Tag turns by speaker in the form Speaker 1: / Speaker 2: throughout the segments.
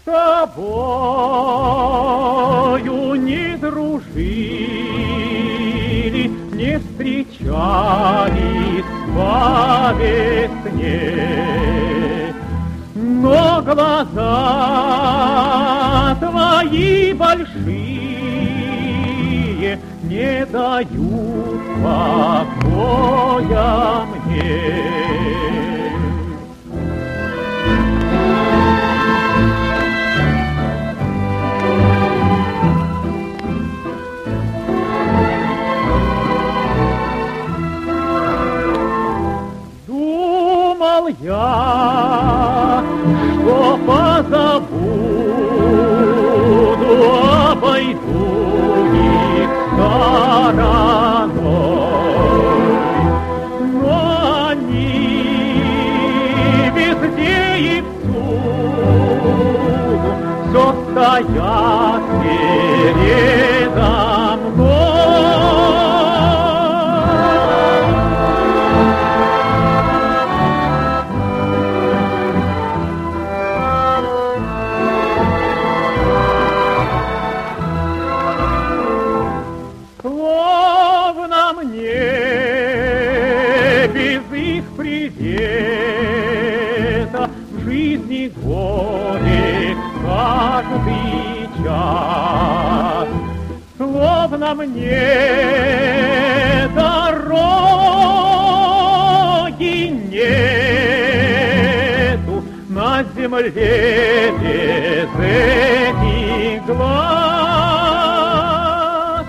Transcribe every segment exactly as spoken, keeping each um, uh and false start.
Speaker 1: тобою не дружили, не встречались во весне, но глаза твои большие не дают покоя мне. Думал я, что позабуду, обойду их стороной, но они везде и всюду все стоят передо мной. Словно мне без их привета в жизни горек каждый час. Словно мне дороги нету на земле без этих глаз.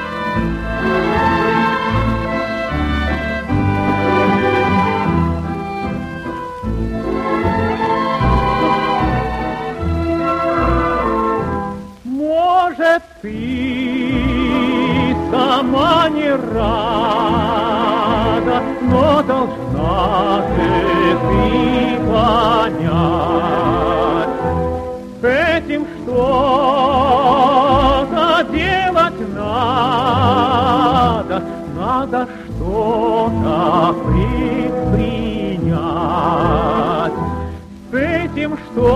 Speaker 1: Может, ты сама не рада, но должна же ты понять, с этим что-то делать надо, надо что-то предпринять. С этим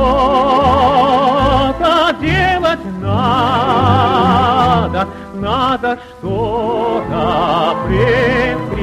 Speaker 1: что-то делать надо, надо что-то предпринять.